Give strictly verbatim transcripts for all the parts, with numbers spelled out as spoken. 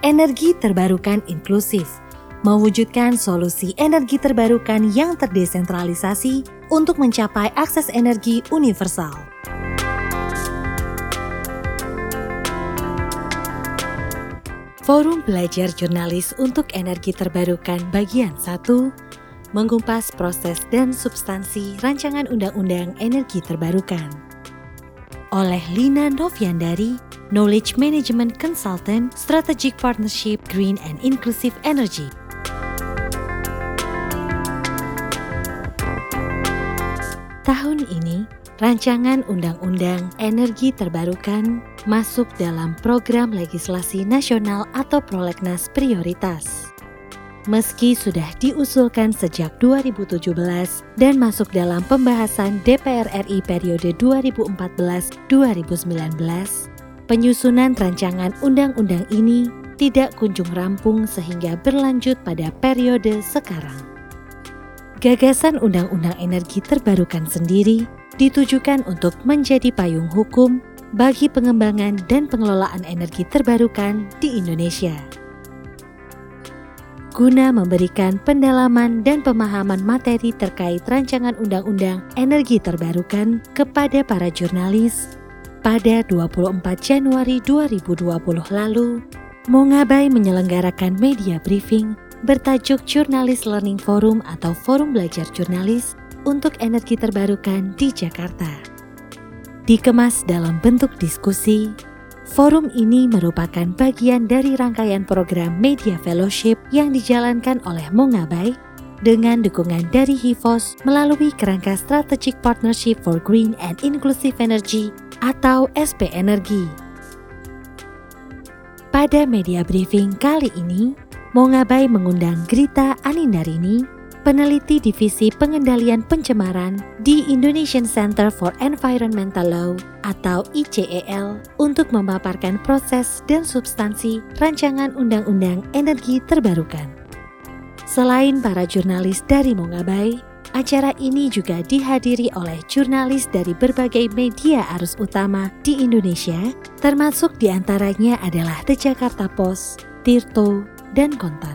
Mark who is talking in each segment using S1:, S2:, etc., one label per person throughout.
S1: Energi terbarukan inklusif, mewujudkan solusi energi terbarukan yang terdesentralisasi untuk mencapai akses energi universal. Forum Belajar Jurnalis untuk Energi Terbarukan Bagian satu mengumpas proses dan substansi rancangan Undang-Undang Energi Terbarukan. Oleh Lina Noviandari, Knowledge Management Consultant, Strategic Partnership Green and Inclusive Energy. Tahun ini, rancangan Undang-Undang Energi Terbarukan masuk dalam program legislasi nasional atau prolegnas prioritas. Meski sudah diusulkan sejak dua ribu tujuh belas dan masuk dalam pembahasan D P R R I periode dua ribu empat belas sampai dua ribu sembilan belas, penyusunan rancangan undang-undang ini tidak kunjung rampung sehingga berlanjut pada periode sekarang. Gagasan Undang-Undang Energi Terbarukan sendiri ditujukan untuk menjadi payung hukum bagi pengembangan dan pengelolaan energi terbarukan di Indonesia. Guna memberikan pendalaman dan pemahaman materi terkait rancangan Undang-Undang Energi Terbarukan kepada para jurnalis, pada dua puluh empat Januari dua ribu dua puluh lalu, Mongabai menyelenggarakan media briefing bertajuk Jurnalis Learning Forum atau Forum Belajar Jurnalis untuk Energi Terbarukan di Jakarta. Dikemas dalam bentuk diskusi, forum ini merupakan bagian dari rangkaian program Media Fellowship yang dijalankan oleh Mongabai dengan dukungan dari Hivos melalui kerangka Strategic Partnership for Green and Inclusive Energy atau S P Energi. Pada media briefing kali ini, Mongabai mengundang Grita Anindarini, peneliti Divisi Pengendalian Pencemaran di Indonesian Center for Environmental Law atau I C E L untuk memaparkan proses dan substansi rancangan Undang-Undang Energi Terbarukan. Selain para jurnalis dari Mongabai, acara ini juga dihadiri oleh jurnalis dari berbagai media arus utama di Indonesia, termasuk diantaranya adalah The Jakarta Post, Tirto, dan Kontan.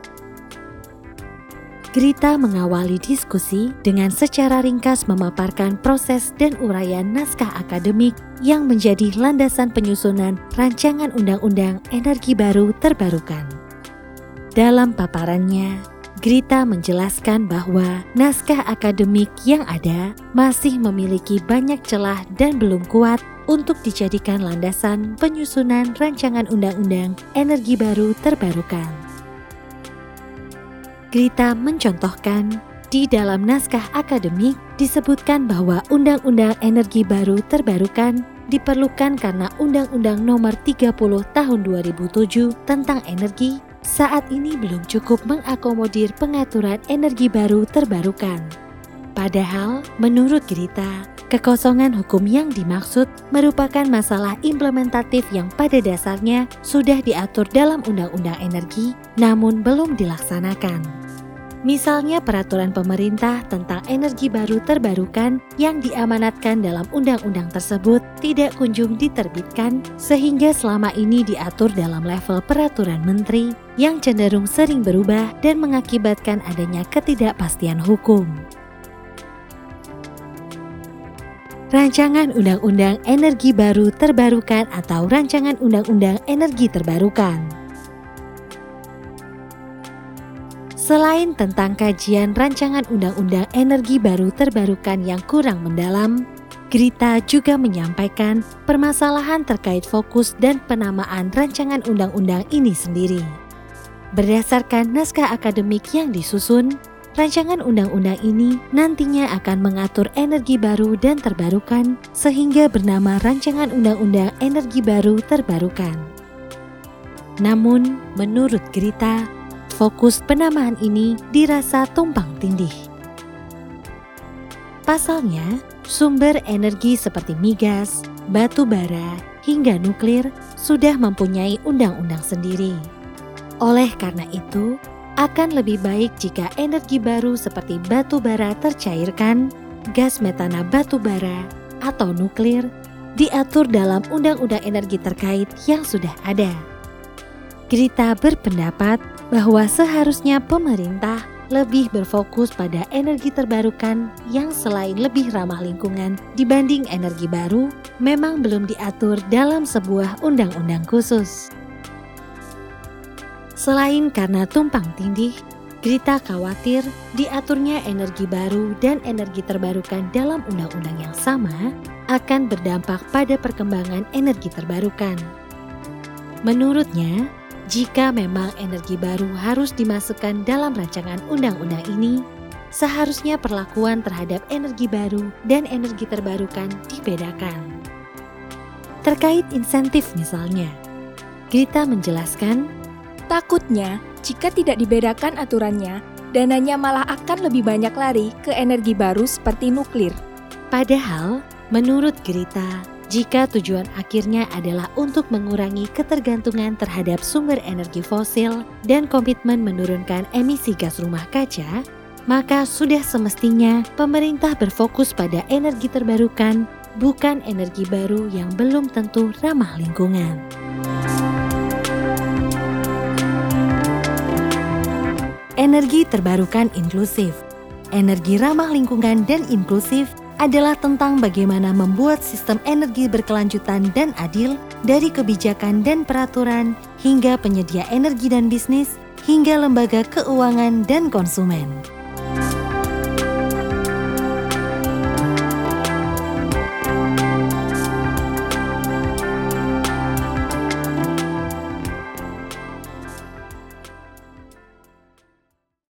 S1: Grita mengawali diskusi dengan secara ringkas memaparkan proses dan uraian naskah akademik yang menjadi landasan penyusunan rancangan Undang-Undang Energi Baru Terbarukan. Dalam paparannya, Grita menjelaskan bahwa naskah akademik yang ada masih memiliki banyak celah dan belum kuat untuk dijadikan landasan penyusunan rancangan Undang-Undang Energi Baru Terbarukan. Grita mencontohkan, di dalam naskah akademik disebutkan bahwa Undang-Undang Energi Baru Terbarukan diperlukan karena Undang-Undang Nomor tiga puluh Tahun dua ribu tujuh tentang energi saat ini belum cukup mengakomodir pengaturan energi baru terbarukan. Padahal, menurut Grita, kekosongan hukum yang dimaksud merupakan masalah implementatif yang pada dasarnya sudah diatur dalam Undang-Undang Energi, namun belum dilaksanakan. Misalnya peraturan pemerintah tentang energi baru terbarukan yang diamanatkan dalam undang-undang tersebut tidak kunjung diterbitkan sehingga selama ini diatur dalam level peraturan menteri yang cenderung sering berubah dan mengakibatkan adanya ketidakpastian hukum. Rancangan Undang-Undang Energi Baru Terbarukan atau Rancangan Undang-Undang Energi Terbarukan. Selain tentang kajian rancangan Undang-Undang Energi Baru Terbarukan yang kurang mendalam, Grita juga menyampaikan permasalahan terkait fokus dan penamaan rancangan undang-undang ini sendiri. Berdasarkan naskah akademik yang disusun, rancangan undang-undang ini nantinya akan mengatur energi baru dan terbarukan sehingga bernama Rancangan Undang-Undang Energi Baru Terbarukan. Namun, menurut Grita, fokus penamaan ini dirasa tumpang tindih. Pasalnya, sumber energi seperti migas, batu bara, hingga nuklir sudah mempunyai undang-undang sendiri. Oleh karena itu, akan lebih baik jika energi baru seperti batu bara tercairkan, gas metana batu bara, atau nuklir diatur dalam undang-undang energi terkait yang sudah ada. Grita berpendapat bahwa seharusnya pemerintah lebih berfokus pada energi terbarukan yang selain lebih ramah lingkungan dibanding energi baru memang belum diatur dalam sebuah undang-undang khusus. Selain karena tumpang tindih, Grita khawatir diaturnya energi baru dan energi terbarukan dalam undang-undang yang sama akan berdampak pada perkembangan energi terbarukan. Menurutnya, jika memang energi baru harus dimasukkan dalam rancangan undang-undang ini, seharusnya perlakuan terhadap energi baru dan energi terbarukan dibedakan. Terkait insentif misalnya, Grita menjelaskan,
S2: takutnya jika tidak dibedakan aturannya, dananya malah akan lebih banyak lari ke energi baru seperti nuklir.
S1: Padahal, menurut Grita, jika tujuan akhirnya adalah untuk mengurangi ketergantungan terhadap sumber energi fosil dan komitmen menurunkan emisi gas rumah kaca, maka sudah semestinya pemerintah berfokus pada energi terbarukan, bukan energi baru yang belum tentu ramah lingkungan. Energi terbarukan inklusif. Energi ramah lingkungan dan inklusif adalah tentang bagaimana membuat sistem energi berkelanjutan dan adil dari kebijakan dan peraturan hingga penyedia energi dan bisnis, hingga lembaga keuangan dan konsumen.